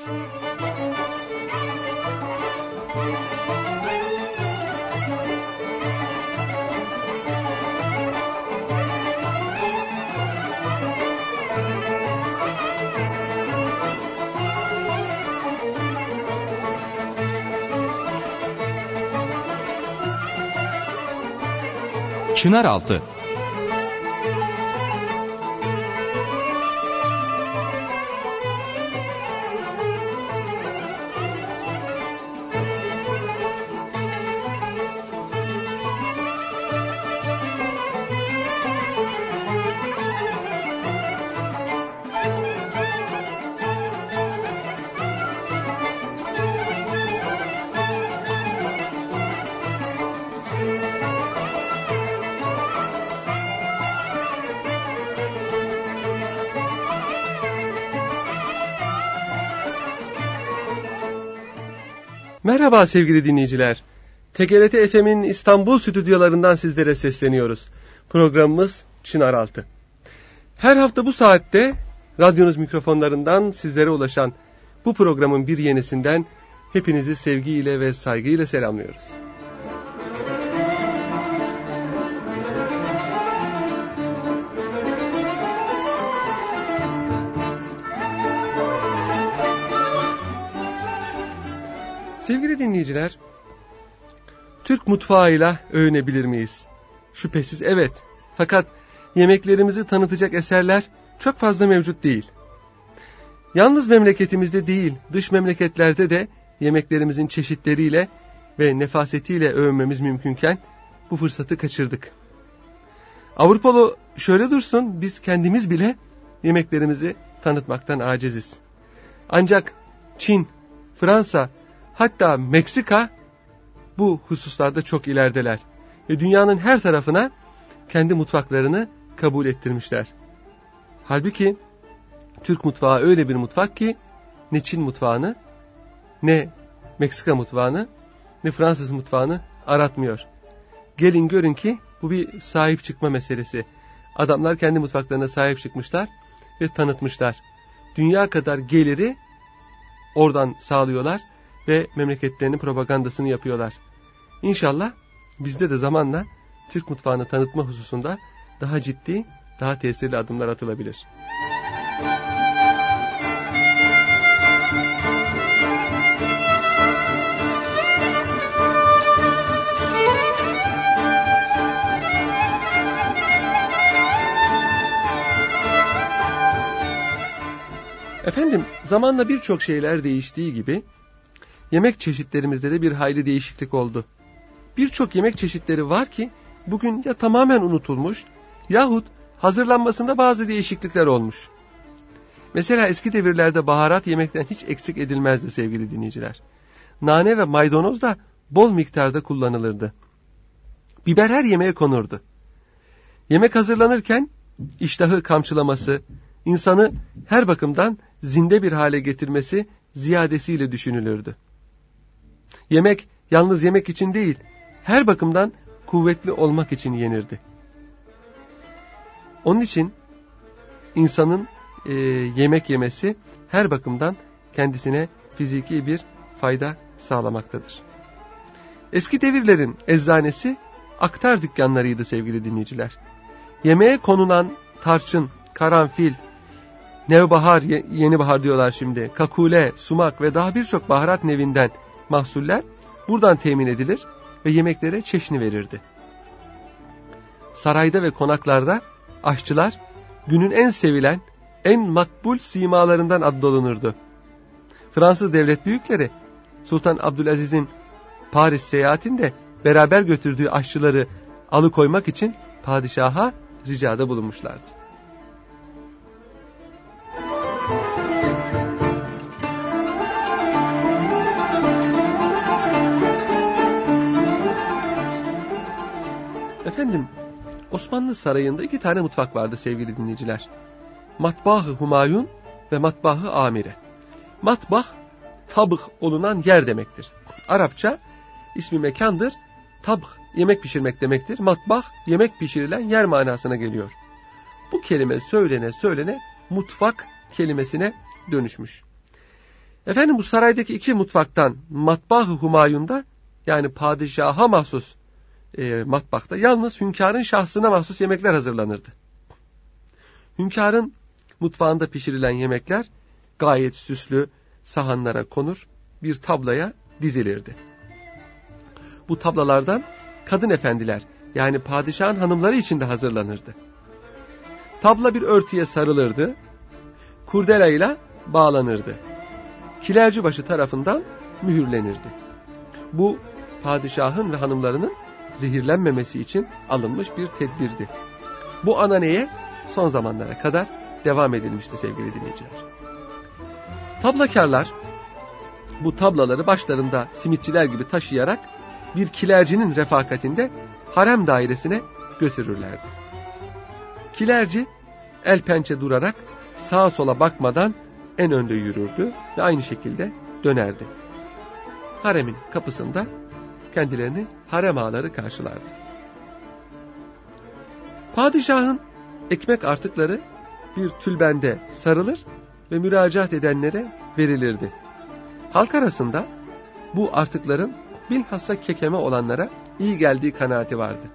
Çınaraltı. Merhaba sevgili dinleyiciler. TGRT FM'in İstanbul stüdyolarından sizlere sesleniyoruz. Programımız Çınaraltı. Her hafta bu saatte radyonuz mikrofonlarından sizlere ulaşan bu programın bir yenisinden hepinizi sevgiyle ve saygıyla selamlıyoruz. Sevgili dinleyiciler, Türk mutfağıyla övünebilir miyiz? Şüphesiz evet. Fakat yemeklerimizi tanıtacak eserler çok fazla mevcut değil. Yalnız memleketimizde değil, dış memleketlerde de yemeklerimizin çeşitleriyle ve nefasetiyle övünmemiz mümkünken bu fırsatı kaçırdık. Avrupalı şöyle dursun, biz kendimiz bile yemeklerimizi tanıtmaktan aciziz. Ancak Çin, Fransa, hatta Meksika bu hususlarda çok ilerideler ve dünyanın her tarafına kendi mutfaklarını kabul ettirmişler. Halbuki Türk mutfağı öyle bir mutfak ki ne Çin mutfağını, ne Meksika mutfağını, ne Fransız mutfağını aratmıyor. Gelin görün ki bu bir sahip çıkma meselesi. Adamlar kendi mutfaklarına sahip çıkmışlar ve tanıtmışlar. Dünya kadar geliri oradan sağlıyorlar ve memleketlerinin propagandasını yapıyorlar. İnşallah bizde de zamanla Türk mutfağını tanıtma hususunda daha ciddi, daha tesirli adımlar atılabilir. Efendim, zamanla birçok şeyler değiştiği gibi yemek çeşitlerimizde de bir hayli değişiklik oldu. Birçok yemek çeşitleri var ki bugün ya tamamen unutulmuş yahut hazırlanmasında bazı değişiklikler olmuş. Mesela eski devirlerde baharat yemekten hiç eksik edilmezdi sevgili dinleyiciler. Nane ve maydanoz da bol miktarda kullanılırdı. Biber her yemeğe konurdu. Yemek hazırlanırken iştahı kamçılaması, insanı her bakımdan zinde bir hale getirmesi ziyadesiyle düşünülürdü. Yemek yalnız yemek için değil, her bakımdan kuvvetli olmak için yenirdi. Onun için insanın yemek yemesi her bakımdan kendisine fiziki bir fayda sağlamaktadır. Eski devirlerin eczanesi aktar dükkanlarıydı sevgili dinleyiciler. Yemeğe konulan tarçın, karanfil, nevbahar, yeni bahar diyorlar şimdi, kakule, sumak ve daha birçok baharat nevinden mahsuller buradan temin edilir ve yemeklere çeşni verirdi. Sarayda ve konaklarda aşçılar günün en sevilen, en makbul simalarından addolunurdu. Fransız devlet büyükleri Sultan Abdülaziz'in Paris seyahatinde beraber götürdüğü aşçıları alıkoymak için padişaha ricada bulunmuşlardı. Efendim, Osmanlı Sarayı'nda 2 tane mutfak vardı sevgili dinleyiciler. Matbah-ı Humayun ve Matbah-ı Amire. Matbah, tabık olunan yer demektir. Arapça ismi mekandır. Tabık, yemek pişirmek demektir. Matbah, yemek pişirilen yer manasına geliyor. Bu kelime söylene söylene mutfak kelimesine dönüşmüş. Efendim bu saraydaki iki mutfaktan Matbah-ı Humayun'da, yani padişaha mahsus matbakta yalnız hünkârın şahsına mahsus yemekler hazırlanırdı. Hünkârın mutfağında pişirilen yemekler gayet süslü sahanlara konur, bir tablaya dizilirdi. Bu tablalardan kadın efendiler, yani padişahın hanımları için de hazırlanırdı. Tabla bir örtüye sarılırdı, kurdelayla bağlanırdı. Kilercibaşı tarafından mühürlenirdi. Bu padişahın ve hanımlarının zehirlenmemesi için alınmış bir tedbirdi. Bu ananeye son zamanlara kadar devam edilmişti sevgili dinleyiciler. Tablakarlar bu tablaları başlarında simitçiler gibi taşıyarak bir kilercinin refakatinde harem dairesine götürürlerdi. Kilerci el pençe durarak sağa sola bakmadan en önde yürürdü ve aynı şekilde dönerdi. Haremin kapısında kendilerini harem ağaları karşılardı. Padişahın ekmek artıkları bir tülbende sarılır ve müracaat edenlere verilirdi. Halk arasında bu artıkların bilhassa kekeme olanlara iyi geldiği kanaati vardı.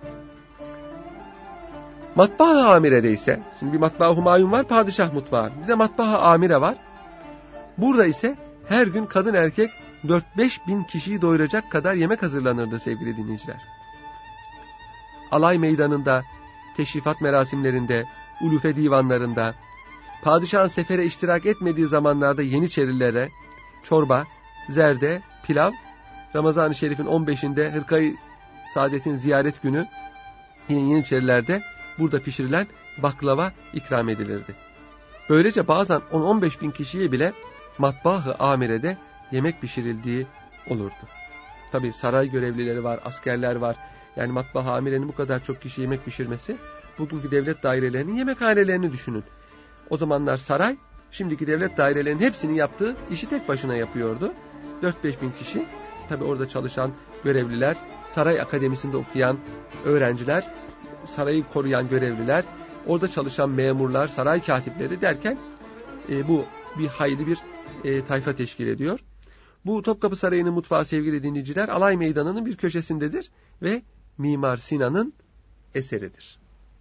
Matbaa-ı Amire'de ise, şimdi bir Matbaa-ı Humayun var, padişah mutfağı, bir de Matbaa-ı Amire var. Burada ise her gün kadın erkek 4-5 bin kişiyi doyuracak kadar yemek hazırlanırdı sevgili dinleyiciler. Alay meydanında, teşrifat merasimlerinde, ulufe divanlarında, padişahın sefere iştirak etmediği zamanlarda yeniçerilere çorba, zerde, pilav, Ramazan-ı Şerif'in 15'inde Hırkayı Saadet'in ziyaret günü yine yeniçerilerde burada pişirilen baklava ikram edilirdi. Böylece bazen 10-15 bin kişiye bile Matbaa-ı Amire'de yemek pişirildiği olurdu. Tabi saray görevlileri var, askerler var. Yani Matbaa-ı Amire'nin bu kadar çok kişi yemek pişirmesi, bugünkü devlet dairelerinin yemekhanelerini düşünün. O zamanlar saray, şimdiki devlet dairelerinin hepsinin yaptığı işi tek başına yapıyordu. 4-5 bin kişi, tabi orada çalışan görevliler, saray akademisinde okuyan öğrenciler, sarayı koruyan görevliler, orada çalışan memurlar, saray katipleri derken bu bir hayli bir tayfa teşkil ediyor. Bu Topkapı Sarayı'nın mutfağı sevgili dinleyiciler, Alay Meydanı'nın bir köşesindedir ve Mimar Sinan'ın eseridir.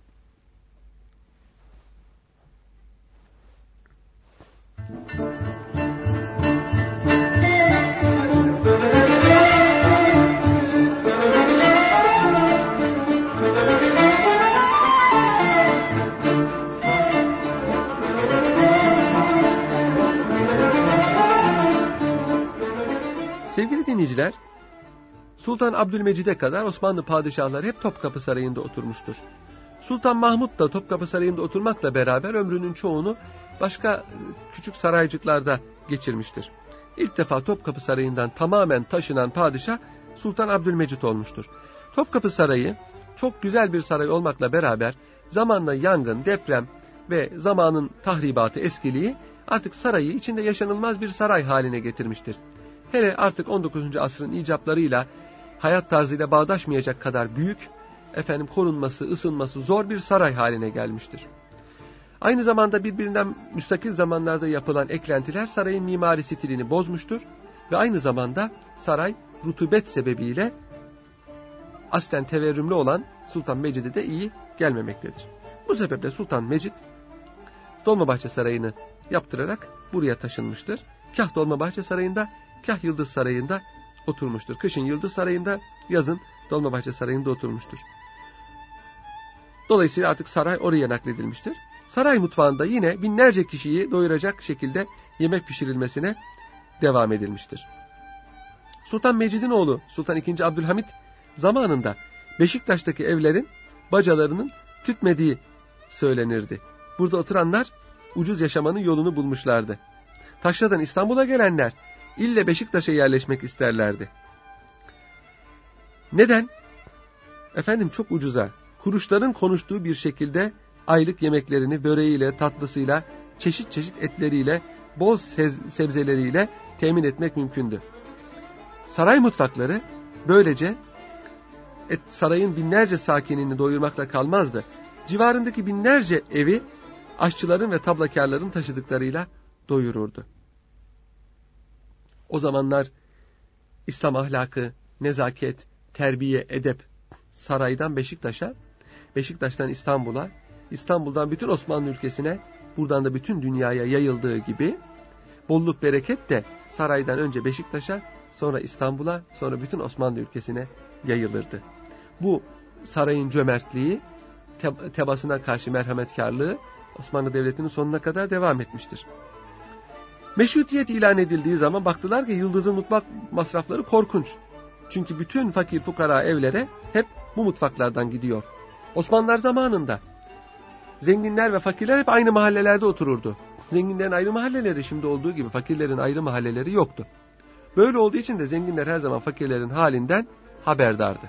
Sevgili dinleyiciler, Sultan Abdülmecid'e kadar Osmanlı padişahları hep Topkapı Sarayı'nda oturmuştur. Sultan Mahmud da Topkapı Sarayı'nda oturmakla beraber ömrünün çoğunu başka küçük saraycıklarda geçirmiştir. İlk defa Topkapı Sarayı'ndan tamamen taşınan padişah Sultan Abdülmecid olmuştur. Topkapı Sarayı çok güzel bir saray olmakla beraber zamanla yangın, deprem ve zamanın tahribatı, eskiliği artık sarayı içinde yaşanılmaz bir saray haline getirmiştir. Hele artık 19. asrın icaplarıyla, hayat tarzıyla bağdaşmayacak kadar büyük, korunması, ısınması zor bir saray haline gelmiştir. Aynı zamanda birbirinden müstakil zamanlarda yapılan eklentiler sarayın mimari stilini bozmuştur ve aynı zamanda saray rutubet sebebiyle aslen teverrümlü olan Sultan Mecid'e de iyi gelmemektedir. Bu sebeple Sultan Mecid Dolmabahçe Sarayı'nı yaptırarak buraya taşınmıştır. Kah Dolmabahçe Sarayı'nda, kah Yıldız Sarayı'nda oturmuştur. Kışın Yıldız Sarayı'nda, yazın Dolmabahçe Sarayı'nda oturmuştur. Dolayısıyla artık saray oraya nakledilmiştir. Saray mutfağında yine binlerce kişiyi doyuracak şekilde yemek pişirilmesine devam edilmiştir. Sultan Mecid'in oğlu Sultan II. Abdülhamit zamanında Beşiktaş'taki evlerin bacalarının tütmediği söylenirdi. Burada oturanlar ucuz yaşamanın yolunu bulmuşlardı. Taşra'dan İstanbul'a gelenler ille Beşiktaş'a yerleşmek isterlerdi. Neden? Çok ucuza, kuruşların konuştuğu bir şekilde aylık yemeklerini böreğiyle, tatlısıyla, çeşit çeşit etleriyle, bol sebzeleriyle temin etmek mümkündü. Saray mutfakları böylece sarayın binlerce sakinini doyurmakla kalmazdı. Civarındaki binlerce evi aşçıların ve tablakarların taşıdıklarıyla doyururdu. O zamanlar İslam ahlakı, nezaket, terbiye, edep saraydan Beşiktaş'a, Beşiktaş'tan İstanbul'a, İstanbul'dan bütün Osmanlı ülkesine, buradan da bütün dünyaya yayıldığı gibi bolluk bereket de saraydan önce Beşiktaş'a, sonra İstanbul'a, sonra bütün Osmanlı ülkesine yayılırdı. Bu sarayın cömertliği, tebaasına karşı merhametkarlığı Osmanlı Devleti'nin sonuna kadar devam etmiştir. Meşrutiyet ilan edildiği zaman baktılar ki Yıldız'ın mutfak masrafları korkunç. Çünkü bütün fakir fukara evlere hep bu mutfaklardan gidiyor. Osmanlılar zamanında zenginler ve fakirler hep aynı mahallelerde otururdu. Zenginlerin ayrı mahalleleri, şimdi olduğu gibi fakirlerin ayrı mahalleleri yoktu. Böyle olduğu için de zenginler her zaman fakirlerin halinden haberdardı.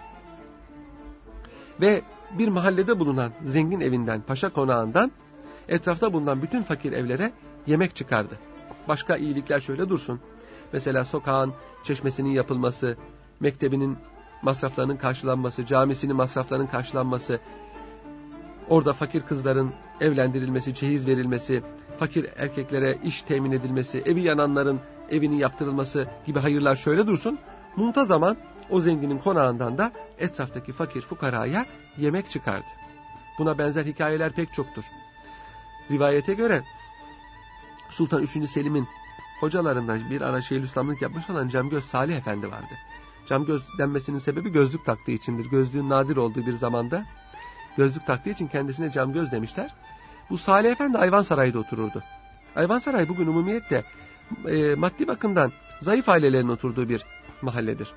Ve bir mahallede bulunan zengin evinden, paşa konağından etrafta bulunan bütün fakir evlere yemek çıkardı. Başka iyilikler şöyle dursun. Mesela sokağın çeşmesinin yapılması, mektebinin masraflarının karşılanması, camisinin masraflarının karşılanması, orada fakir kızların evlendirilmesi, çeyiz verilmesi, fakir erkeklere iş temin edilmesi, evi yananların evinin yaptırılması gibi hayırlar şöyle dursun. Muntazaman o zenginin konağından da etraftaki fakir fukaraya yemek çıkardı. Buna benzer hikayeler pek çoktur. Rivayete göre Sultan 3. Selim'in hocalarından bir ara Şeyhülislamlık yapmış olan Cemgöz Salih Efendi vardı. Cemgöz denmesinin sebebi gözlük taktığı içindir. Gözlüğün nadir olduğu bir zamanda gözlük taktığı için kendisine Cemgöz demişler. Bu Salih Efendi Ayvansaray'da otururdu. Ayvansaray bugün umumiyetle maddi bakımdan zayıf ailelerin oturduğu bir mahalledir.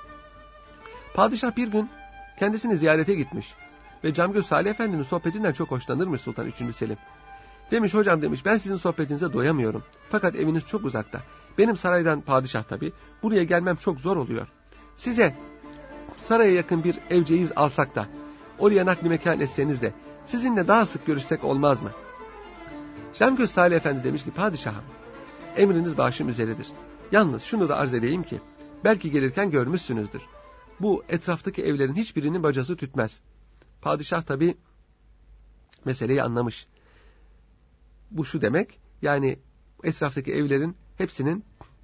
Padişah bir gün kendisini ziyarete gitmiş ve Cemgöz Salih Efendi'nin sohbetinden çok hoşlanırmış Sultan 3. Selim. Demiş hocam demiş, ben sizin sohbetinize doyamıyorum. Fakat eviniz çok uzakta. Benim saraydan, padişah tabii, buraya gelmem çok zor oluyor. Size saraya yakın bir evceğiz alsak da, oraya nakli mekan etseniz de, sizinle daha sık görüşsek olmaz mı? Cemgöz Salih Efendi demiş ki, padişahım, emriniz başım üzeridir. Yalnız şunu da arz edeyim ki, belki gelirken görmüşsünüzdür. Bu etraftaki evlerin hiçbirinin bacası tütmez. Padişah tabii meseleyi anlamış. Bu şu demek, yani etraftaki evlerin hepsinin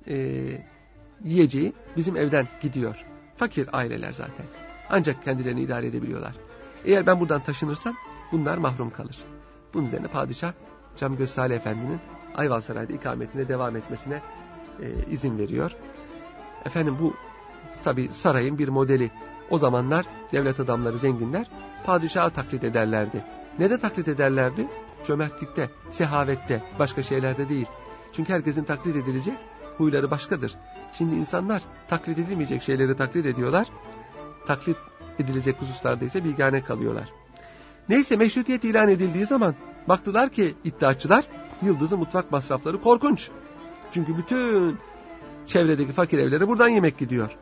yiyeceği bizim evden gidiyor. Fakir aileler zaten. Ancak kendilerini idare edebiliyorlar. Eğer ben buradan taşınırsam bunlar mahrum kalır. Bunun üzerine padişah Cemgöz Salih Efendi'nin Ayvansaray'da ikametine devam etmesine izin veriyor. Efendim bu tabii sarayın bir modeli. O zamanlar devlet adamları, zenginler padişahı taklit ederlerdi. Ne de taklit ederlerdi? Cömertlikte, sehavette, başka şeylerde değil. Çünkü herkesin taklit edilecek huyları başkadır. Şimdi insanlar taklit edilmeyecek şeyleri taklit ediyorlar. Taklit edilecek hususlarda ise bigane kalıyorlar. Neyse, meşrutiyet ilan edildiği zaman baktılar ki iddiaçılar, Yıldız'ın mutfak masrafları korkunç. Çünkü bütün çevredeki fakir evlere buradan yemek gidiyor.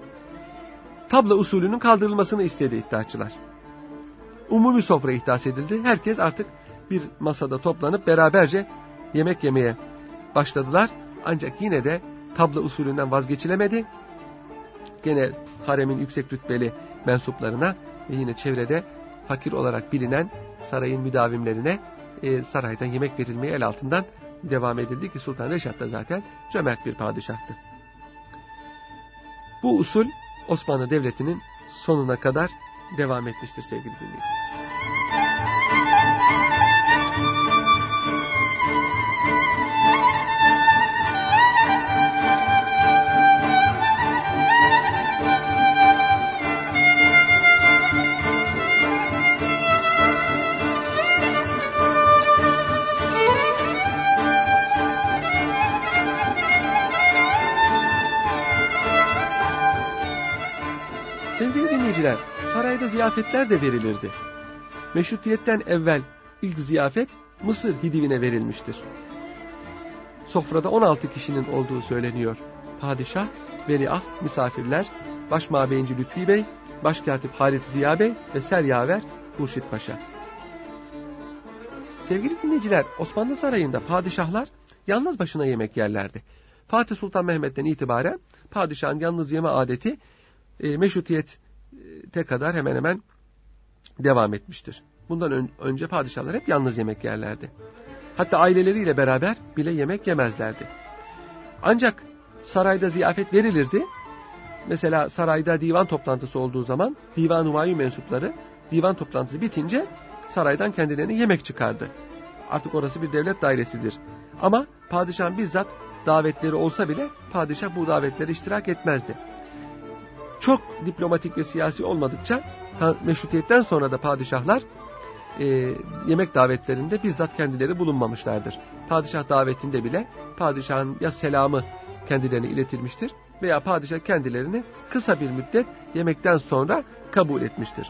Tabla usulünün kaldırılmasını istedi iddiaçılar. Umumi sofra ihdas edildi. Herkes artık bir masada toplanıp beraberce yemek yemeye başladılar. Ancak yine de tabla usulünden vazgeçilemedi. Gene haremin yüksek rütbeli mensuplarına ve yine çevrede fakir olarak bilinen sarayın müdavimlerine saraydan yemek verilmeye el altından devam edildi ki Sultan Reşat da zaten cömert bir padişahtı. Bu usul Osmanlı Devleti'nin sonuna kadar devam etmiştir sevgili dinleyiciler. Sevgili dinleyiciler, sarayda ziyafetler de verilirdi. Meşrutiyetten evvel ilk ziyafet Mısır hidivine verilmiştir. Sofrada 16 kişinin olduğu söyleniyor. Padişah, veliaht, misafirler, başmabeyinci Lütfi Bey, başkatip Halit Ziya Bey ve seryaver Hurşit Paşa. Sevgili dinleyiciler, Osmanlı Sarayı'nda padişahlar yalnız başına yemek yerlerdi. Fatih Sultan Mehmet'ten itibaren padişahın yalnız yeme adeti meşrutiyete kadar hemen hemen devam etmiştir. Bundan önce padişahlar hep yalnız yemek yerlerdi. Hatta aileleriyle beraber bile yemek yemezlerdi. Ancak sarayda ziyafet verilirdi. Mesela sarayda divan toplantısı olduğu zaman Divan-ı Hümayun mensupları divan toplantısı bitince saraydan kendilerine yemek çıkardı. Artık orası bir devlet dairesidir. Ama padişahın bizzat davetleri olsa bile padişah bu davetlere iştirak etmezdi. Çok diplomatik ve siyasi olmadıkça meşrutiyetten sonra da padişahlar yemek davetlerinde bizzat kendileri bulunmamışlardır. Padişah davetinde bile padişahın ya selamı kendilerine iletilmiştir veya padişah kendilerini kısa bir müddet yemekten sonra kabul etmiştir.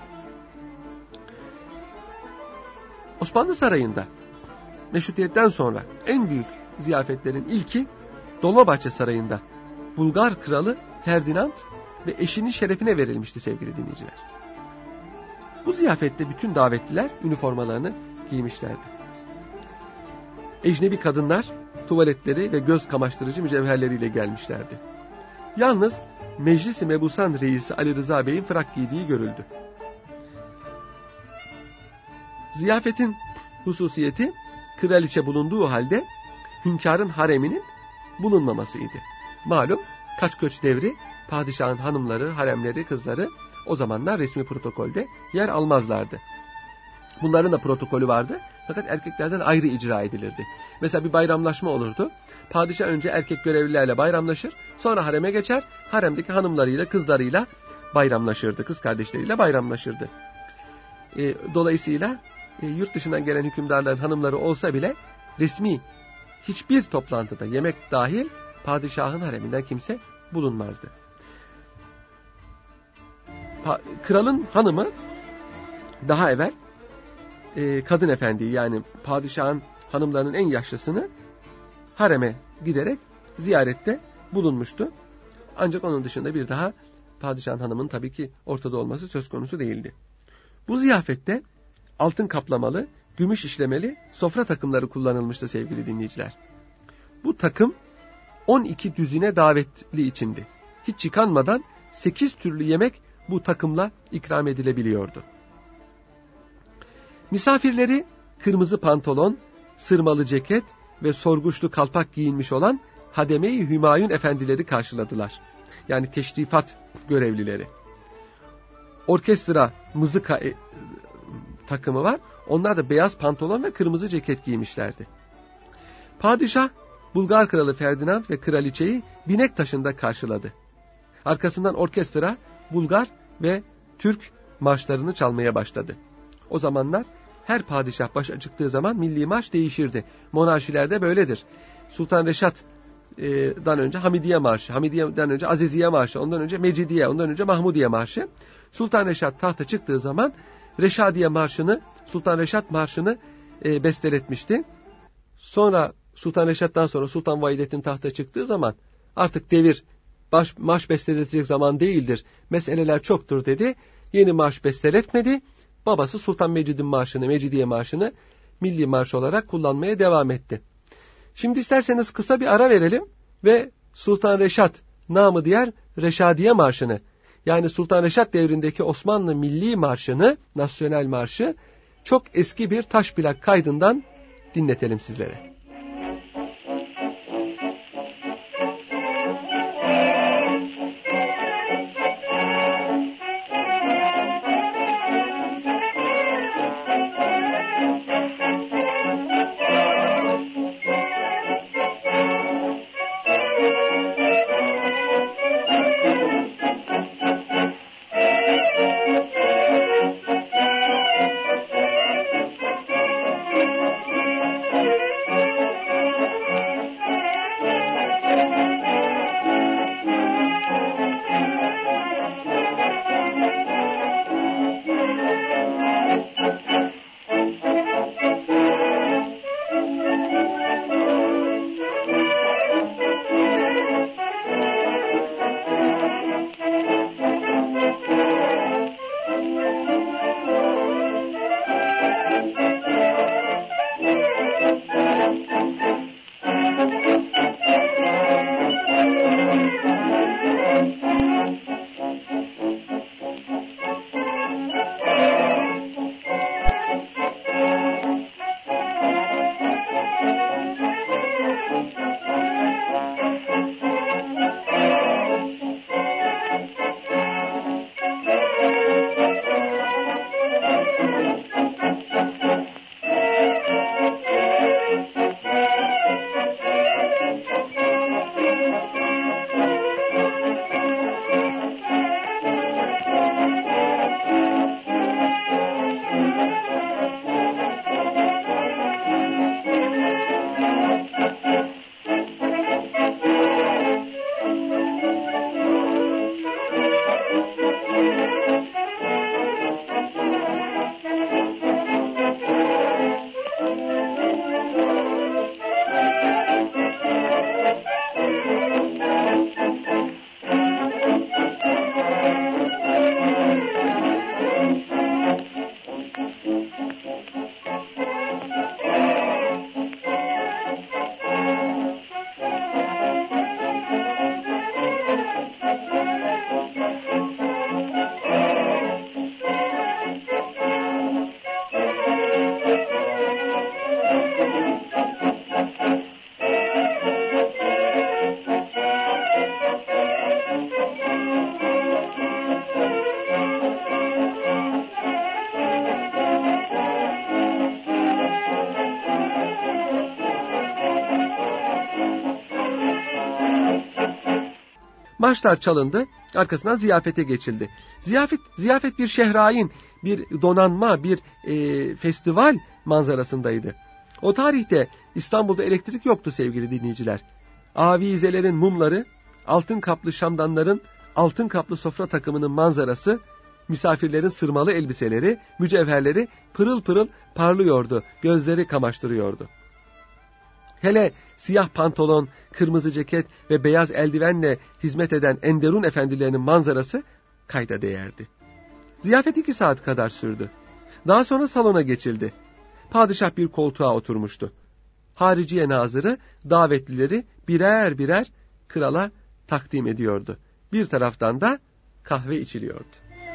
Osmanlı Sarayı'nda meşrutiyetten sonra en büyük ziyafetlerin ilki Dolmabahçe Sarayı'nda Bulgar Kralı Ferdinand ve eşinin şerefine verilmişti sevgili dinleyiciler. Bu ziyafette bütün davetliler üniformalarını giymişlerdi. Ecnebi kadınlar tuvaletleri ve göz kamaştırıcı mücevherleriyle gelmişlerdi. Yalnız Meclis-i Mebusan Reisi Ali Rıza Bey'in frak giydiği görüldü. Ziyafetin hususiyeti kraliçe bulunduğu halde hünkârın hareminin bulunmamasıydı. Malum kaç göç devri padişahın hanımları, haremleri, kızları o zamanlar resmi protokolde yer almazlardı. Bunların da protokolü vardı fakat erkeklerden ayrı icra edilirdi. Mesela bir bayramlaşma olurdu. Padişah önce erkek görevlilerle bayramlaşır, sonra hareme geçer, haremdeki hanımlarıyla, kızlarıyla bayramlaşırdı, kız kardeşleriyle bayramlaşırdı. Dolayısıyla yurt dışından gelen hükümdarların hanımları olsa bile resmi hiçbir toplantıda yemek dahil padişahın hareminden kimse bulunmazdı. Kralın hanımı daha evvel kadın efendiyi yani padişahın hanımlarının en yaşlısını hareme giderek ziyarette bulunmuştu. Ancak onun dışında bir daha padişahın hanımının tabii ki ortada olması söz konusu değildi. Bu ziyafette altın kaplamalı, gümüş işlemeli sofra takımları kullanılmıştı sevgili dinleyiciler. Bu takım 12 düzine davetli içindi. Hiç yıkanmadan 8 türlü yemek bu takımla ikram edilebiliyordu. Misafirleri kırmızı pantolon, sırmalı ceket ve sorguçlu kalpak giyinmiş olan Hademe-i Hümayun efendileri karşıladılar. Yani teşrifat görevlileri. Orkestra, mızıka takımı var. Onlar da beyaz pantolon ve kırmızı ceket giymişlerdi. Padişah, Bulgar Kralı Ferdinand ve kraliçeyi binek taşında karşıladı. Arkasından orkestra, Bulgar ve Türk marşlarını çalmaya başladı. O zamanlar her padişah başa çıktığı zaman milli marş değişirdi. Monarşilerde böyledir. Sultan Reşat'dan önce Hamidiye Marşı, Hamidiye'den önce Aziziye Marşı, ondan önce Mecidiye, ondan önce Mahmudiye Marşı. Sultan Reşat tahta çıktığı zaman Reşadiye Marşı'nı, Sultan Reşat Marşı'nı besteletmişti. Sonra Sultan Reşat'tan sonra Sultan Vahidettin tahta çıktığı zaman artık devir marş besteletecek zaman değildir. Meseleler çoktur dedi. Yeni marş besteletmedi. Babası Sultan Mecid'in marşını, Mecidiye Marşı'nı milli marş olarak kullanmaya devam etti. Şimdi isterseniz kısa bir ara verelim ve Sultan Reşat namı diğer Reşadiye Marşı'nı yani Sultan Reşat devrindeki Osmanlı Milli Marşı'nı, Nasyonel Marşı çok eski bir taş plak kaydından dinletelim sizlere. Marşlar çalındı, arkasından ziyafete geçildi. Ziyafet bir şehrayin, bir donanma, bir festival manzarasındaydı. O tarihte İstanbul'da elektrik yoktu sevgili dinleyiciler. Avizelerin mumları, altın kaplı şamdanların, altın kaplı sofra takımının manzarası, misafirlerin sırmalı elbiseleri, mücevherleri pırıl pırıl parlıyordu, gözleri kamaştırıyordu. Hele siyah pantolon, kırmızı ceket ve beyaz eldivenle hizmet eden Enderun efendilerinin manzarası kayda değerdi. Ziyafet 2 saat kadar sürdü. Daha sonra salona geçildi. Padişah bir koltuğa oturmuştu. Hariciye nazırı davetlileri birer birer krala takdim ediyordu. Bir taraftan da kahve içiliyordu.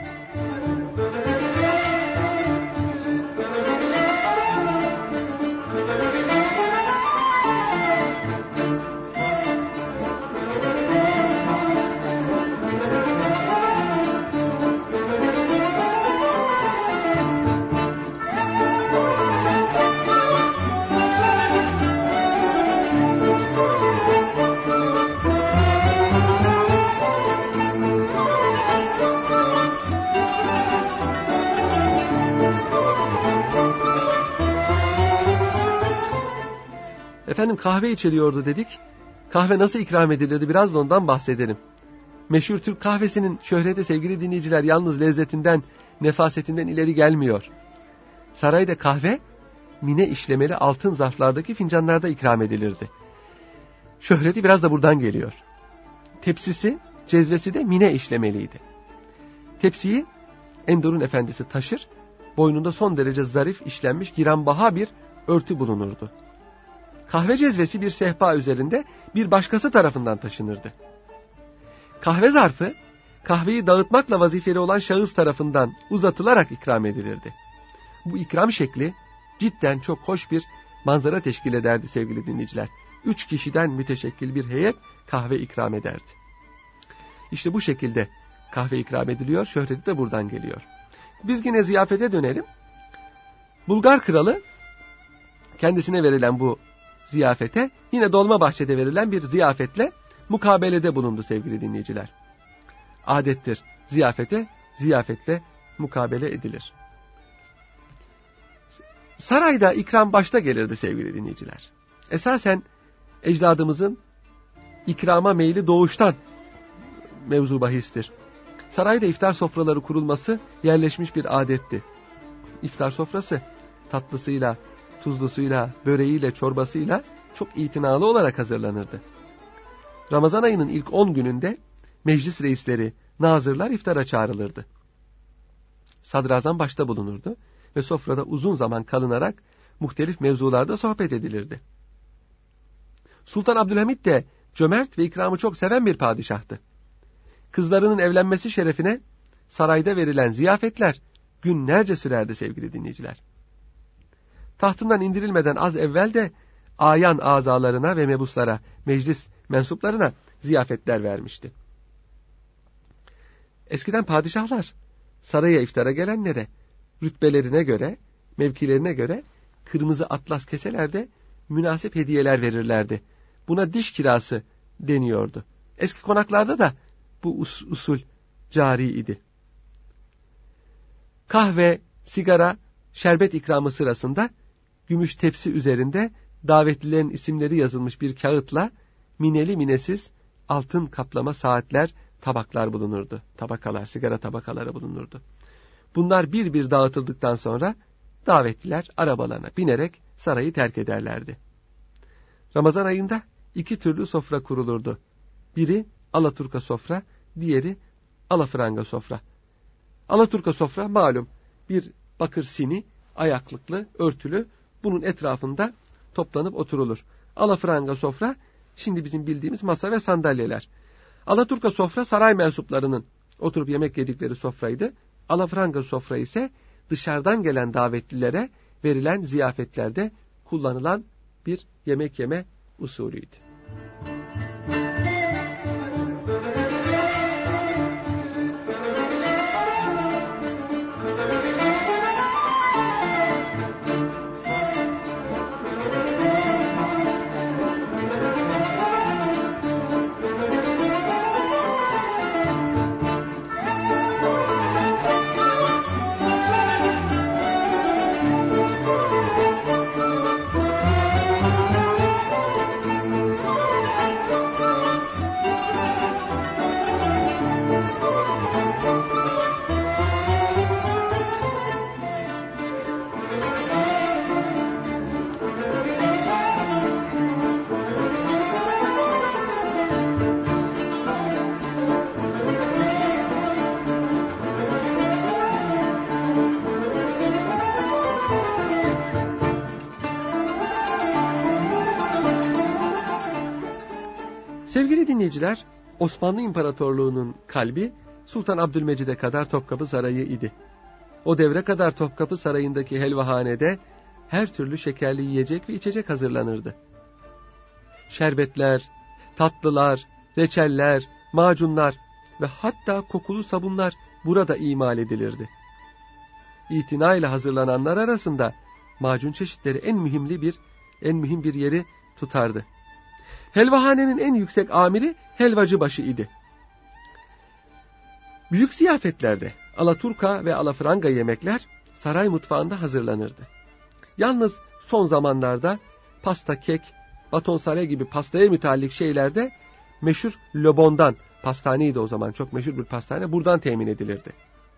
Efendim kahve içiliyordu dedik. Kahve nasıl ikram edilirdi biraz da ondan bahsedelim. Meşhur Türk kahvesinin şöhreti sevgili dinleyiciler yalnız lezzetinden, nefasetinden ileri gelmiyor. Sarayda kahve mine işlemeli altın zarflardaki fincanlarda ikram edilirdi. Şöhreti biraz da buradan geliyor. Tepsisi, cezvesi de mine işlemeliydi. Tepsiyi Enderun efendisi taşır, boynunda son derece zarif işlenmiş giranbaha bir örtü bulunurdu. Kahve cezvesi bir sehpa üzerinde bir başkası tarafından taşınırdı. Kahve zarfı, kahveyi dağıtmakla vazifeli olan şahıs tarafından uzatılarak ikram edilirdi. Bu ikram şekli cidden çok hoş bir manzara teşkil ederdi sevgili dinleyiciler. 3 kişiden müteşekkil bir heyet kahve ikram ederdi. İşte bu şekilde kahve ikram ediliyor, şöhreti de buradan geliyor. Biz yine ziyafete dönelim. Bulgar kralı kendisine verilen bu ziyafete yine Dolmabahçe'de verilen bir ziyafetle mukabelede bulundu sevgili dinleyiciler. Adettir ziyafetle mukabele edilir. Sarayda ikram başta gelirdi sevgili dinleyiciler. Esasen ecdadımızın ikrama meyli doğuştan mevzu bahistir. Sarayda iftar sofraları kurulması yerleşmiş bir adetti. İftar sofrası tatlısıyla, tuzlusuyla, böreğiyle, çorbasıyla çok itinalı olarak hazırlanırdı. Ramazan ayının ilk 10 gününde meclis reisleri, nazırlar iftara çağrılırdı. Sadrazam başta bulunurdu ve sofrada uzun zaman kalınarak muhtelif mevzularda sohbet edilirdi. Sultan Abdülhamit de cömert ve ikramı çok seven bir padişahtı. Kızlarının evlenmesi şerefine sarayda verilen ziyafetler günlerce sürerdi sevgili dinleyiciler. Tahtından indirilmeden az evvel de ayan azalarına ve mebuslara, meclis mensuplarına ziyafetler vermişti. Eskiden padişahlar saraya iftara gelenlere rütbelerine göre, mevkilerine göre kırmızı atlas keselerde münasip hediyeler verirlerdi. Buna diş kirası deniyordu. Eski konaklarda da bu usul cari idi. Kahve, sigara, şerbet ikramı sırasında gümüş tepsi üzerinde davetlilerin isimleri yazılmış bir kağıtla mineli minesiz altın kaplama saatler, tabaklar bulunurdu. Tabakalar, sigara tabakaları bulunurdu. Bunlar bir bir dağıtıldıktan sonra davetliler arabalarına binerek sarayı terk ederlerdi. Ramazan ayında 2 türlü sofra kurulurdu. Biri alaturka sofra, diğeri alafranga sofra. Alaturka sofra malum bir bakır sini, ayaklıklı, örtülü, bunun etrafında toplanıp oturulur. Alafranga sofra, şimdi bizim bildiğimiz masa ve sandalyeler. Alaturka sofra saray mensuplarının oturup yemek yedikleri sofraydı. Alafranga sofra ise dışarıdan gelen davetlilere verilen ziyafetlerde kullanılan bir yemek yeme usulüydü. dinleyiciler, Osmanlı İmparatorluğu'nun kalbi Sultan Abdülmecid'e kadar Topkapı Sarayı idi. O devre kadar Topkapı Sarayı'ndaki helvahanede her türlü şekerli yiyecek ve içecek hazırlanırdı. Şerbetler, tatlılar, reçeller, macunlar ve hatta kokulu sabunlar burada imal edilirdi. İtinayla hazırlananlar arasında macun çeşitleri en mühim bir yeri tutardı. Helvahanenin en yüksek amiri helvacıbaşı idi. Büyük ziyafetlerde alaturka ve alafranga yemekler saray mutfağında hazırlanırdı. Yalnız son zamanlarda pasta, kek, batonsale gibi pastaya müteallik şeylerde meşhur Lobon'dan, pastaneydi o zaman, çok meşhur bir pastane, buradan temin edilirdi.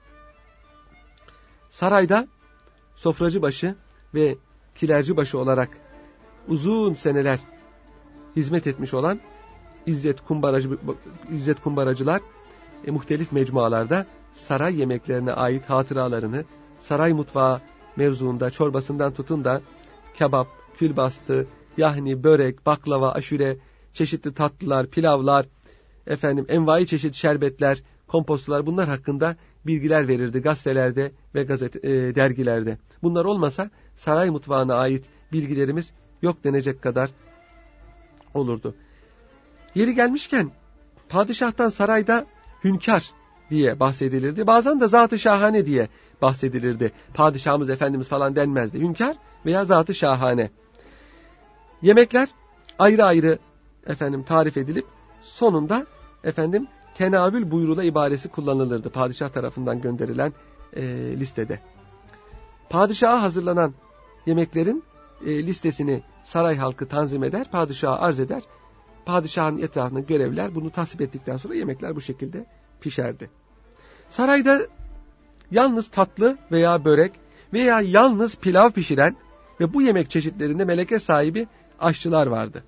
Sarayda sofracıbaşı ve kilercibaşı olarak uzun seneler hizmet etmiş olan İzzet Kumbaracılar muhtelif mecmualarda saray yemeklerine ait hatıralarını, saray mutfağı mevzuunda çorbasından tutun da kebap, külbastı, yahni, börek, baklava, aşure, çeşitli tatlılar, pilavlar, envai çeşit şerbetler, kompostlar, bunlar hakkında bilgiler verirdi gazetelerde ve dergilerde. Bunlar olmasa saray mutfağına ait bilgilerimiz yok denecek kadar olurdu. Yeri gelmişken padişahtan sarayda hünkâr diye bahsedilirdi. Bazen de zat-ı şahane diye bahsedilirdi. Padişahımız, efendimiz falan denmezdi. Hünkâr veya zat-ı şahane. Yemekler ayrı ayrı tarif edilip sonunda tenavül buyrula ibaresi kullanılırdı padişah tarafından gönderilen listede. Padişaha hazırlanan yemeklerin listesini saray halkı tanzim eder, padişaha arz eder. Padişahın etrafında görevliler bunu tasvip ettikten sonra yemekler bu şekilde pişerdi. Sarayda yalnız tatlı veya börek veya yalnız pilav pişiren ve bu yemek çeşitlerinde meleke sahibi aşçılar vardı.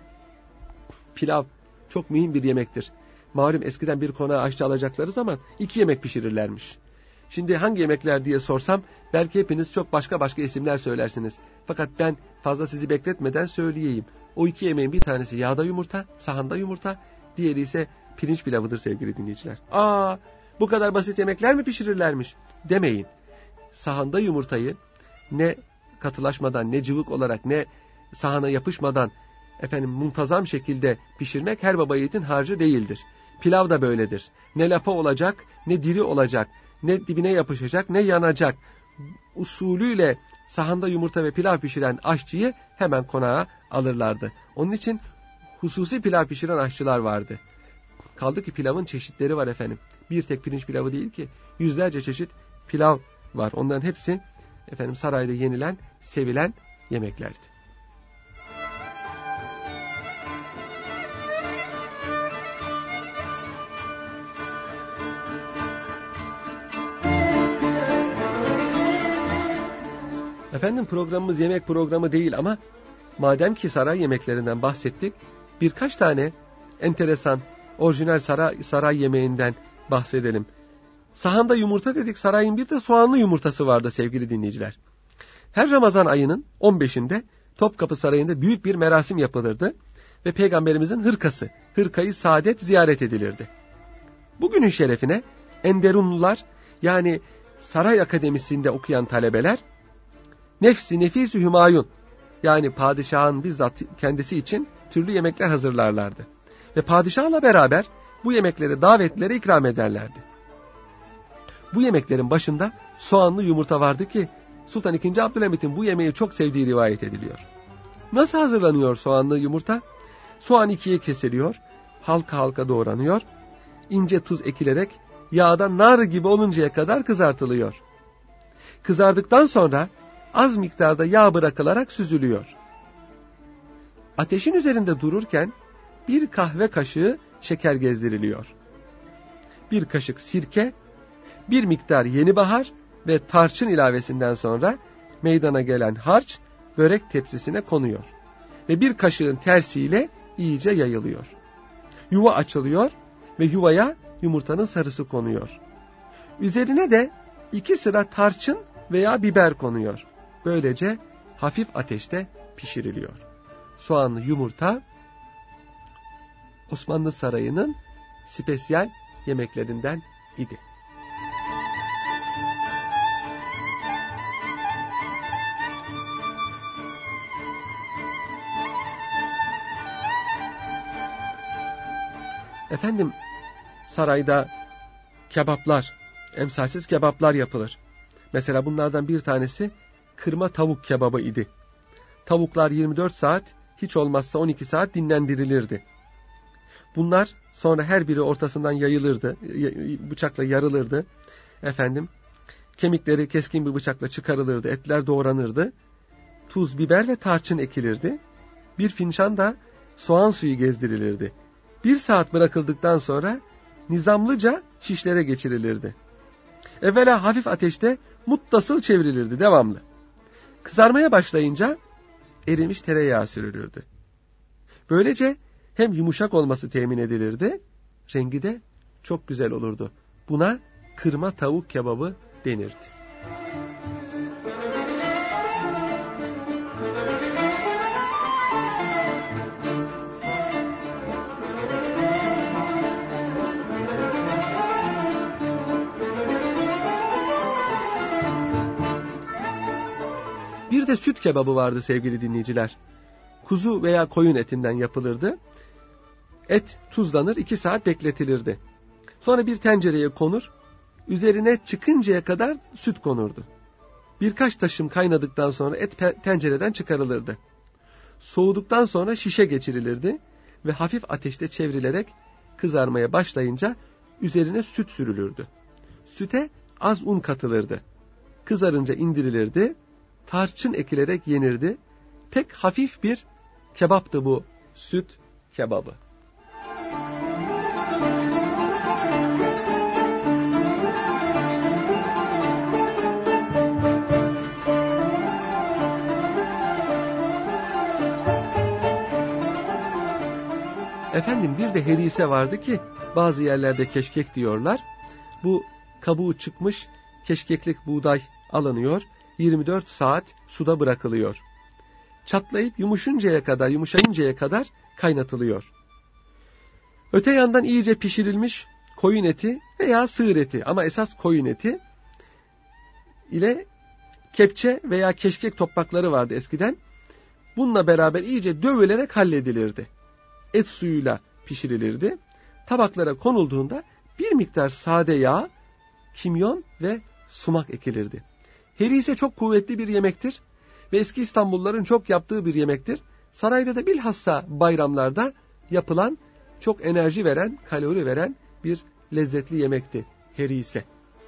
Pilav çok mühim bir yemektir. Malum eskiden bir konağa aşçı alacakları zaman 2 yemek pişirirlermiş. Şimdi hangi yemekler diye sorsam belki hepiniz çok başka isimler söylersiniz. Fakat ben fazla sizi bekletmeden söyleyeyim. O 2 yemeğin bir tanesi yağda yumurta, sahanda yumurta, diğeri ise pirinç pilavıdır sevgili dinleyiciler. Bu kadar basit yemekler mi pişirirlermiş demeyin. Sahanda yumurtayı ne katılaşmadan, ne cıvık olarak, ne sahana yapışmadan muntazam şekilde pişirmek her baba yiğidin harcı değildir. Pilav da böyledir. Ne lapa olacak, ne diri olacak, ne dibine yapışacak, ne yanacak. Usulüyle sahanda yumurta ve pilav pişiren aşçıyı hemen konağa alırlardı. Onun için hususi pilav pişiren aşçılar vardı. Kaldı ki pilavın çeşitleri var Bir tek pirinç pilavı değil ki, yüzlerce çeşit pilav var. Onların hepsi sarayda yenilen, sevilen yemeklerdi. Programımız yemek programı değil ama madem ki saray yemeklerinden bahsettik, birkaç tane enteresan, orijinal saray yemeğinden bahsedelim. Sahanda yumurta dedik, sarayın bir de soğanlı yumurtası vardı sevgili dinleyiciler. Her Ramazan ayının 15'inde Topkapı Sarayı'nda büyük bir merasim yapılırdı ve Peygamberimizin hırkayı saadet ziyaret edilirdi. Bugünün şerefine Enderunlular, yani saray akademisinde okuyan talebeler, nefis-i hümayun, yani padişahın bizzat kendisi için türlü yemekler hazırlarlardı. Ve padişahla beraber bu yemekleri davetlilere ikram ederlerdi. Bu yemeklerin başında soğanlı yumurta vardı ki Sultan II. Abdülhamit'in bu yemeği çok sevdiği rivayet ediliyor. Nasıl hazırlanıyor soğanlı yumurta? Soğan 2'ye kesiliyor, halka halka doğranıyor, ince tuz ekilerek yağda nar gibi oluncaya kadar kızartılıyor. Kızardıktan sonra az miktarda yağ bırakılarak süzülüyor. Ateşin üzerinde dururken bir kahve kaşığı şeker gezdiriliyor. Bir kaşık sirke, bir miktar yenibahar ve tarçın ilavesinden sonra meydana gelen harç börek tepsisine konuyor ve bir kaşığın tersiyle iyice yayılıyor. Yuva açılıyor ve yuvaya yumurtanın sarısı konuyor. Üzerine de 2 sıra tarçın veya biber konuyor. Böylece hafif ateşte pişiriliyor. Soğanlı yumurta Osmanlı Sarayı'nın spesiyal yemeklerinden idi. Efendim, sarayda kebaplar, emsalsiz kebaplar yapılır. Mesela bunlardan bir tanesi kırma tavuk kebabı idi. Tavuklar 24 saat, hiç olmazsa 12 saat dinlendirilirdi. Bunlar sonra her biri ortasından yayılırdı, bıçakla yarılırdı. Efendim, kemikleri keskin bir bıçakla çıkarılırdı, etler doğranırdı. Tuz, biber ve tarçın ekilirdi. Bir fincan da soğan suyu gezdirilirdi. 1 saat bırakıldıktan sonra nizamlıca şişlere geçirilirdi. Evvela hafif ateşte muttasıl çevrilirdi devamlı. Kızarmaya başlayınca erimiş tereyağı sürülürdü. Böylece hem yumuşak olması temin edilirdi, rengi de çok güzel olurdu. Buna kırma tavuk kebabı denirdi. Bir de süt kebabı vardı sevgili dinleyiciler. Kuzu veya koyun etinden yapılırdı. Et tuzlanır, 2 saat bekletilirdi. Sonra bir tencereye konur, üzerine çıkıncaya kadar süt konurdu. Birkaç taşım kaynadıktan sonra et tencereden çıkarılırdı. Soğuduktan sonra şişe geçirilirdi ve hafif ateşte çevrilerek kızarmaya başlayınca üzerine süt sürülürdü. Süte az un katılırdı. Kızarınca indirilirdi, tarçın ekilerek yenirdi. Pek hafif bir kebaptı bu süt kebabı. Efendim, bir de herise vardı ki bazı yerlerde keşkek diyorlar. Bu kabuğu çıkmış keşkeklik buğday alınıyor, 24 saat suda bırakılıyor. Çatlayıp yumuşayıncaya kadar kaynatılıyor. Öte yandan iyice pişirilmiş koyun eti veya sığır eti, ama esas koyun eti ile kepçe veya keşkek toprakları vardı eskiden. Bununla beraber iyice dövülerek halledilirdi. Et suyuyla pişirilirdi. Tabaklara konulduğunda bir miktar sade yağ, kimyon ve sumak ekilirdi. Herise çok kuvvetli bir yemektir ve eski İstanbulluların çok yaptığı bir yemektir. Sarayda da bilhassa bayramlarda yapılan, çok enerji veren, kalori veren bir lezzetli yemekti herise.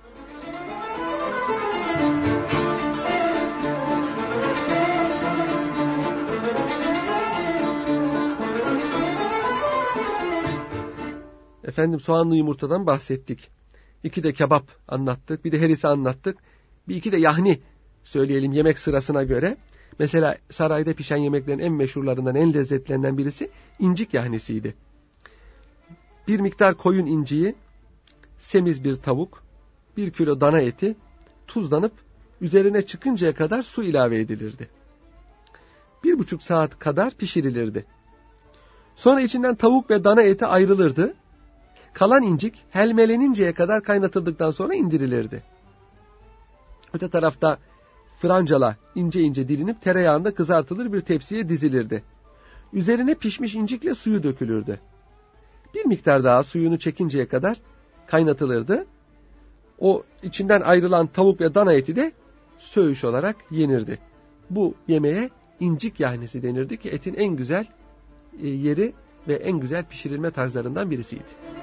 Efendim, soğanlı yumurtadan bahsettik. 2 de kebap anlattık, bir de herise anlattık. Bir 2 de yahni söyleyelim yemek sırasına göre. Mesela sarayda pişen yemeklerin en meşhurlarından, en lezzetlerinden birisi incik yahnisiydi. Bir miktar koyun inciği, semiz bir tavuk, 1 kilo dana eti tuzlanıp üzerine çıkıncaya kadar su ilave edilirdi. 1,5 saat kadar pişirilirdi. Sonra içinden tavuk ve dana eti ayrılırdı. Kalan incik helmeleninceye kadar kaynatıldıktan sonra indirilirdi. Öte tarafta francala ince ince dilinip tereyağında kızartılır bir tepsiye dizilirdi. Üzerine pişmiş incikle suyu dökülürdü. Bir miktar daha suyunu çekinceye kadar kaynatılırdı. O içinden ayrılan tavuk ve dana eti de söğüş olarak yenirdi. Bu yemeğe incik yahnisi denirdi ki etin en güzel yeri ve en güzel pişirilme tarzlarından birisiydi.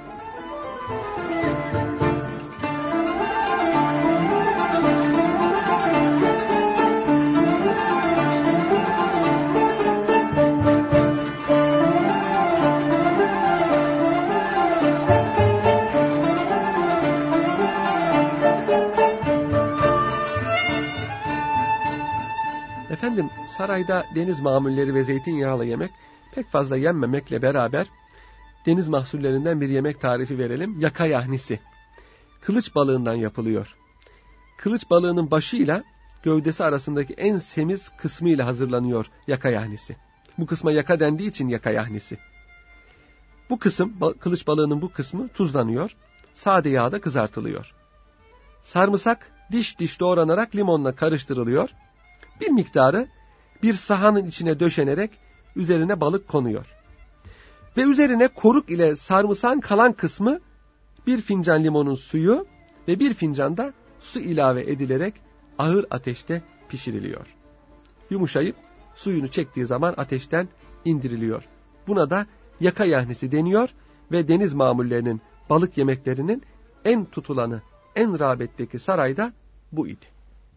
Efendim, sarayda deniz mamulleri ve zeytinyağlı yemek pek fazla yenmemekle beraber deniz mahsullerinden bir yemek tarifi verelim. Yaka yahnisi. Kılıç balığından yapılıyor. Kılıç balığının başıyla gövdesi arasındaki en semiz kısmıyla hazırlanıyor yaka yahnisi. Bu kısma yaka dendiği için yaka yahnisi. Bu kısım, kılıç balığının bu kısmı tuzlanıyor, sade yağda kızartılıyor. Sarımsak diş diş doğranarak limonla karıştırılıyor. Bir miktarı bir sahanın içine döşenerek üzerine balık konuyor. Ve üzerine koruk ile sarımsağın kalan kısmı bir fincan limonun suyu ve bir fincan da su ilave edilerek ağır ateşte pişiriliyor. Yumuşayıp suyunu çektiği zaman ateşten indiriliyor. Buna da yaka yahnisi deniyor ve deniz mamullerinin, balık yemeklerinin en tutulanı, en rağbetteki sarayda bu idi.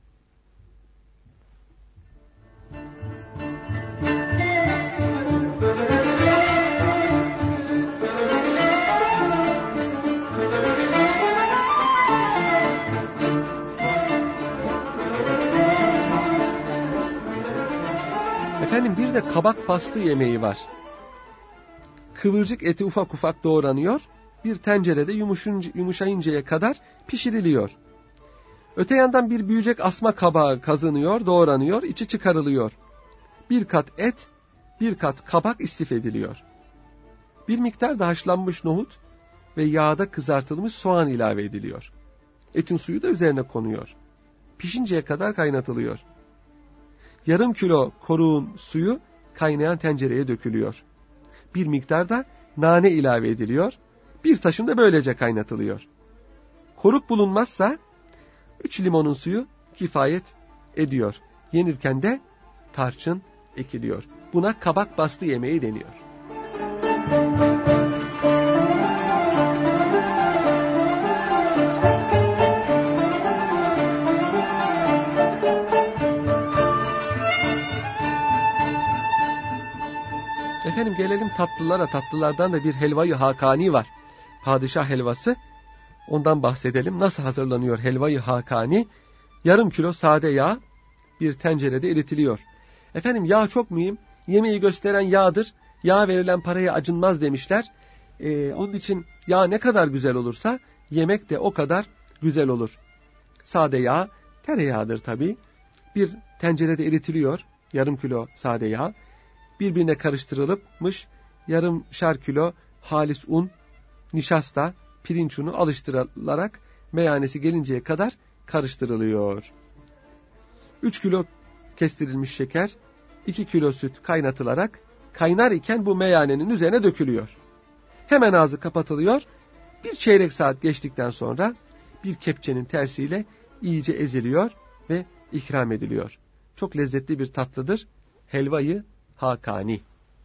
Efendim bir de kabak bastı yemeği var. Kıvırcık eti ufak ufak doğranıyor, bir tencerede yumuşayıncaya kadar pişiriliyor. Öte yandan bir büyüyecek asma kabağı kazınıyor, doğranıyor, içi çıkarılıyor. Bir kat et, bir kat kabak istif ediliyor. Bir miktar da haşlanmış nohut ve yağda kızartılmış soğan ilave ediliyor. Etin suyu da üzerine konuyor. Pişinceye kadar kaynatılıyor. Yarım kilo koruğun suyu kaynayan tencereye dökülüyor. Bir miktar da nane ilave ediliyor. Bir taşım da böylece kaynatılıyor. Koruk bulunmazsa 3 limonun suyu kifayet ediyor. Yenirken de tarçın ekiliyor. Buna kabak bastı yemeği deniyor. Efendim gelelim tatlılara. Tatlılardan da bir helva-i hakani var. Padişah helvası. Ondan bahsedelim. Nasıl hazırlanıyor helva-i hakani? Yarım kilo sade yağ bir tencerede eritiliyor. Efendim yağ çok mühim. Yemeği gösteren yağdır. Yağ verilen paraya acınmaz demişler. Onun için yağ ne kadar güzel olursa yemek de o kadar güzel olur. Sade yağ tereyağıdır tabii. Bir tencerede eritiliyor. Yarım kilo sade yağ. Birbirine karıştırılıpmış yarımşar kilo halis un, nişasta, pirinç unu alıştırılarak meyanesi gelinceye kadar karıştırılıyor. 3 kilo kestirilmiş şeker, 2 kilo süt kaynatılarak kaynar iken bu meyanenin üzerine dökülüyor. Hemen ağzı kapatılıyor. Bir çeyrek saat geçtikten sonra bir kepçenin tersiyle iyice eziliyor ve ikram ediliyor. Çok lezzetli bir tatlıdır. Helva-i hakani.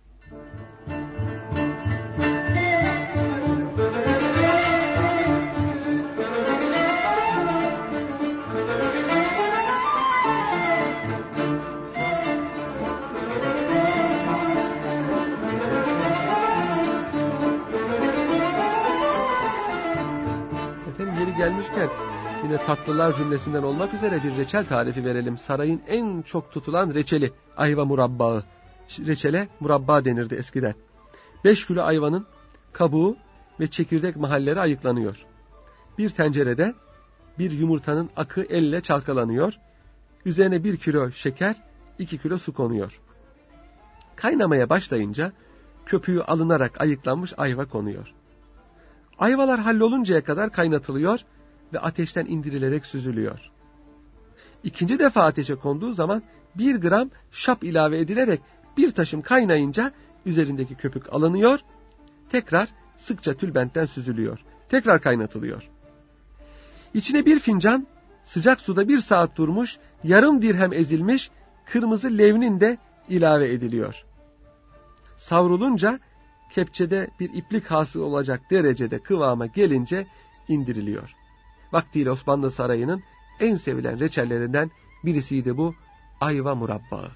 Efendim yeri gelmişken yine tatlılar cümlesinden olmak üzere bir reçel tarifi verelim. Sarayın en çok tutulan reçeli ayva murabbağı. Reçele murabba denirdi eskiden. 5 kilo ayvanın kabuğu ve çekirdek mahalleri ayıklanıyor. Bir tencerede bir yumurtanın akı elle çalkalanıyor. Üzerine 1 kilo şeker, 2 kilo su konuyor. Kaynamaya başlayınca köpüğü alınarak ayıklanmış ayva konuyor. Ayvalar halloluncaya kadar kaynatılıyor ve ateşten indirilerek süzülüyor. İkinci defa ateşe konduğu zaman 1 gram şap ilave edilerek bir taşım kaynayınca üzerindeki köpük alınıyor, tekrar sıkça tülbentten süzülüyor, tekrar kaynatılıyor. İçine 1 fincan sıcak suda 1 saat durmuş, yarım dirhem ezilmiş kırmızı levnin de ilave ediliyor. Savrulunca kepçede bir iplik hasıl olacak derecede kıvama gelince indiriliyor. Vaktiyle Osmanlı Sarayı'nın en sevilen reçellerinden birisiydi bu ayva murabbağı.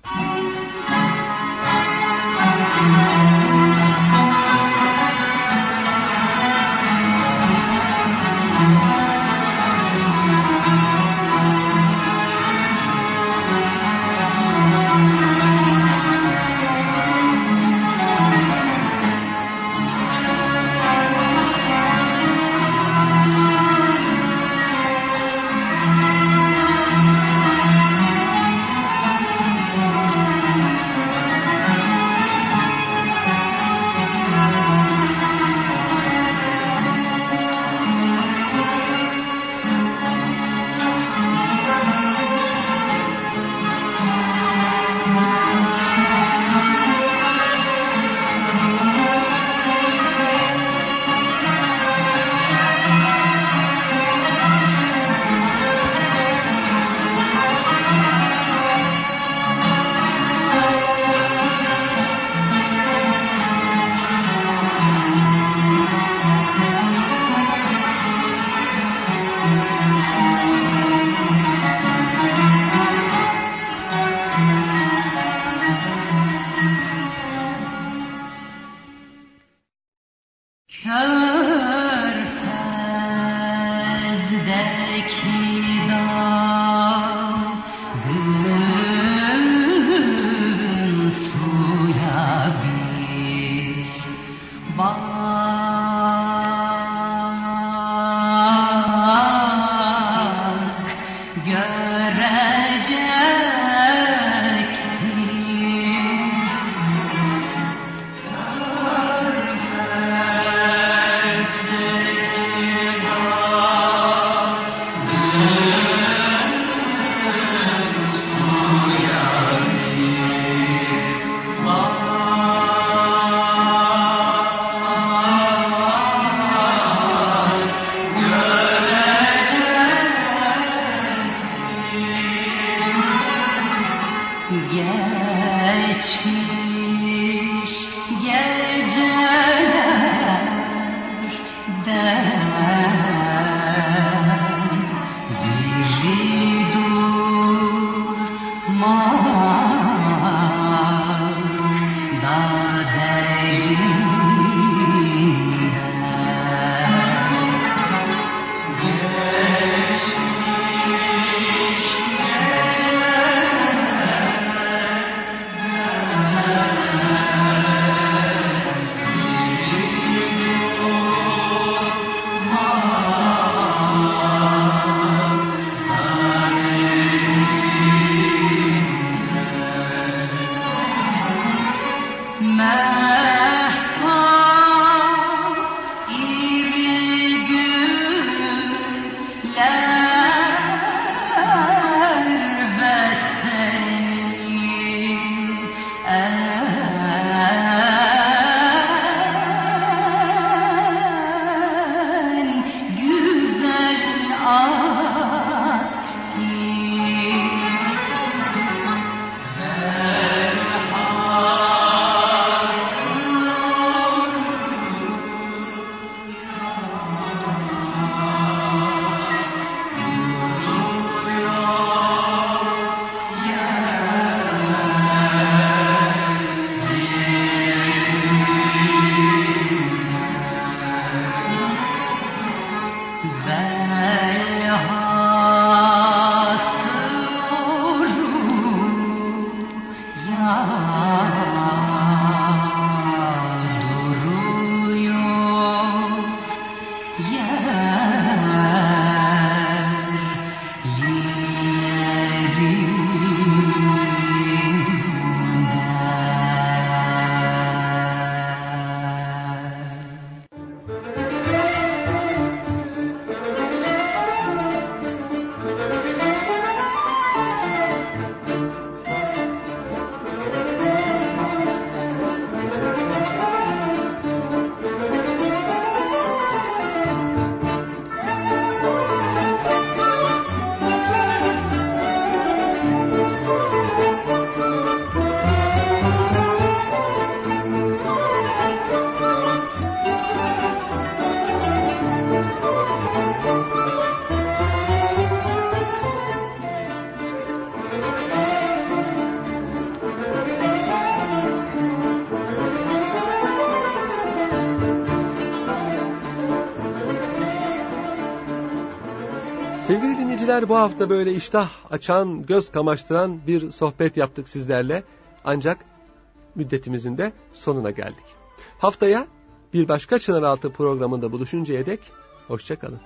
Sevgili dinleyiciler, bu hafta böyle iştah açan, göz kamaştıran bir sohbet yaptık sizlerle. Ancak müddetimizin de sonuna geldik. Haftaya bir başka Çınaraltı programında buluşuncaya dek hoşça kalın.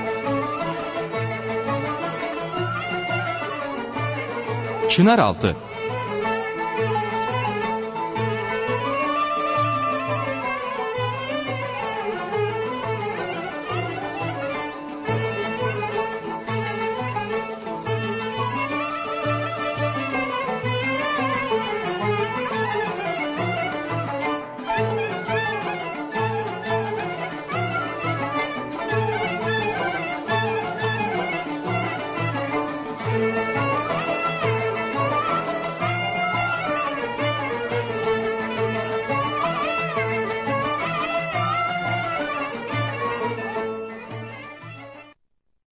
Çınaraltı